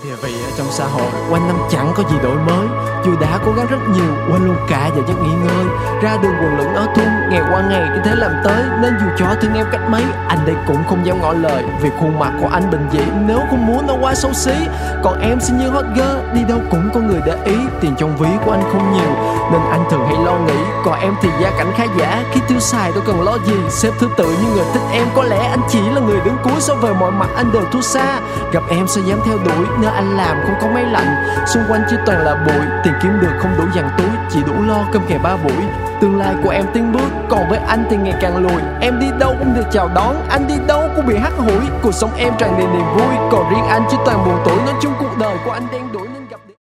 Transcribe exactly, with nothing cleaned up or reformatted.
Địa vị ở trong xã hội quanh năm chẳng có gì đổi mới, dù đã cố gắng rất nhiều quên luôn cả giờ giấc nghỉ ngơi. Ra đường quần lửng áo thun, ngày qua ngày cứ thế làm tới, nên dù cho thương em cách mấy anh đây cũng không dám ngỏ lời. Vì khuôn mặt của anh bình dị, nếu không muốn nó quá xấu xí. Còn em xinh như hot girl, đi đâu cũng có người để ý. Tiền trong ví của anh không nhiều nên anh thường hay lo nghĩ. Còn em thì gia cảnh khá giả, khi tiêu xài đâu cần lo gì. Xếp thứ tự như người thích em, có lẽ anh chỉ là người đứng cuối. So về mọi mặt anh đều thua xa, gặp em sao dám theo đuổi, nơi anh làm không có máy lạnh, xung quanh chỉ toàn là bụi. Tiền kiếm được không đủ dằn túi, chỉ đủ lo cơm kè ba buổi. Tương lai của em tiến bước, còn với anh thì ngày càng lùi. Em đi đâu cũng được chào đón, anh đi đâu cũng bị hắt hủi. Cuộc sống em tràn đầy niềm vui, còn riêng anh chỉ toàn buồn tủi. Nói chung cuộc đời của anh đen đủi nên